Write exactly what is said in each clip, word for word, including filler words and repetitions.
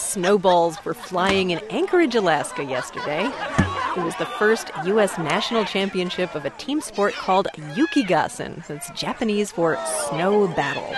snowballs were flying in Anchorage, Alaska yesterday. It was the first U S national championship of a team sport called Yukigassen. That's Japanese for snow battle.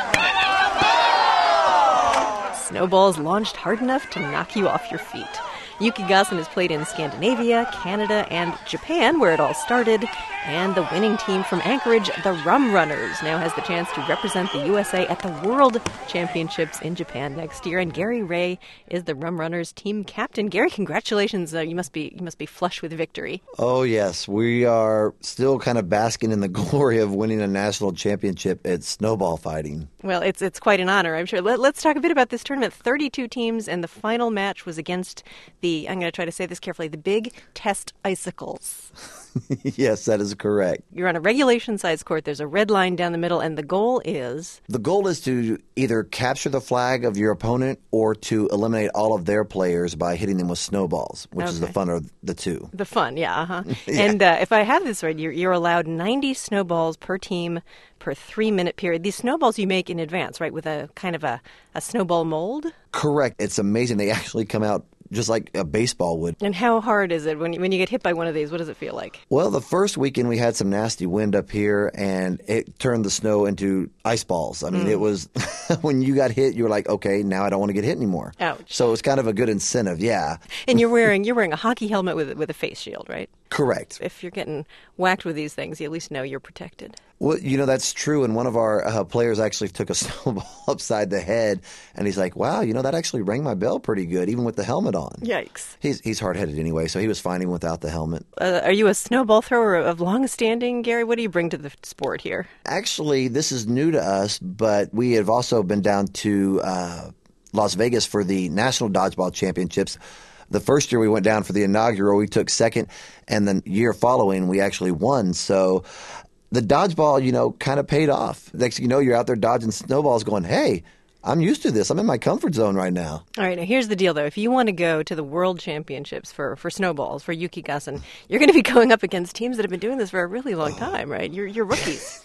Snowballs launched hard enough to knock you off your feet. Yukigassen is played in Scandinavia, Canada, and Japan, where it all started. And the winning team from Anchorage, the Rum Runners, now has the chance to represent the U S A at the World Championships in Japan next year. And Gary Ray is the Rum Runners team captain. Gary, congratulations! Uh, you must be you must be flush with victory. Oh yes, we are still kind of basking in the glory of winning a national championship at snowball fighting. Well, it's it's quite an honor, I'm sure. Let, let's talk a bit about this tournament. thirty-two teams, and the final match was against the, I'm going to try to say this carefully, the Big Test Icicles. Yes, that is correct. You're on a regulation-sized court. There's a red line down the middle, and the goal is? The goal is to either capture the flag of your opponent or to eliminate all of their players by hitting them with snowballs, which okay. is the fun of the two. The fun, yeah. Uh-huh. Yeah. And uh, if I have this right, you're, you're allowed ninety snowballs per team per three-minute period. These snowballs you make in advance, right, with a kind of a, a snowball mold? Correct. It's amazing. They actually come out just like a baseball would. And how hard is it when you, when you get hit by one of these? What does it feel like? Well, the first weekend we had some nasty wind up here, and it turned the snow into ice balls. I mean, mm. it was when you got hit, you were like, okay, now I don't want to get hit anymore. Ouch. So it's kind of a good incentive, yeah. And you're wearing you're wearing a hockey helmet with with a face shield, right? Correct. If you're getting whacked with these things, you at least know you're protected. Well, you know, that's true. And one of our uh, players actually took a snowball upside the head, and he's like, wow, you know, that actually rang my bell pretty good, even with the helmet on. Yikes. He's he's hard-headed anyway, so he was fine even without the helmet. Uh, are you a snowball thrower of long standing, Gary? What do you bring to the sport here? Actually, this is new to us, but we have also been down to uh, Las Vegas for the National Dodgeball Championships. The first year we went down for the inaugural, we took second, and the year following we actually won. So the dodgeball, you know, kind of paid off. Next thing you know, you're out there dodging snowballs going, hey, I'm used to this. I'm in my comfort zone right now. All right, now here's the deal, though. If you want to go to the World Championships for, for snowballs, for Yukigassen, you're going to be going up against teams that have been doing this for a really long time, right? You're, you're rookies.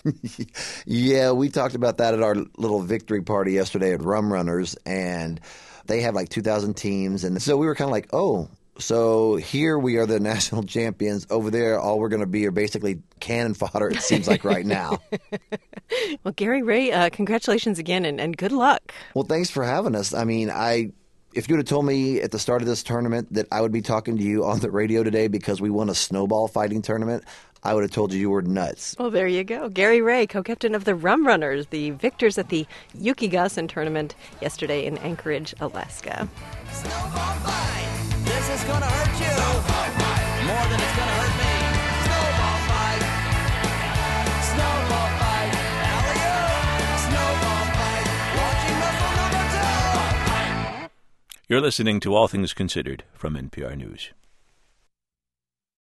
Yeah, we talked about that at our little victory party yesterday at Rum Runners, and they have like two thousand teams. And so we were kind of like, oh, so here we are the national champions. Over there, all we're going to be are basically cannon fodder, it seems like right now. Well, Gary Ray, uh, congratulations again, and, and good luck. Well, thanks for having us. I mean, I if you would have told me at the start of this tournament that I would be talking to you on the radio today because we won a snowball fighting tournament, I would have told you you were nuts. Well, there you go. Gary Ray, co-captain of the Rum Runners, the victors at the Yukigassen tournament yesterday in Anchorage, Alaska. Snowball fight. This is gonna hurt you more than it's gonna hurt me. Snowball fight. Snowball fight. Alley-oop. Snowball fight. Launching missile number two. You're listening to All Things Considered from N P R News.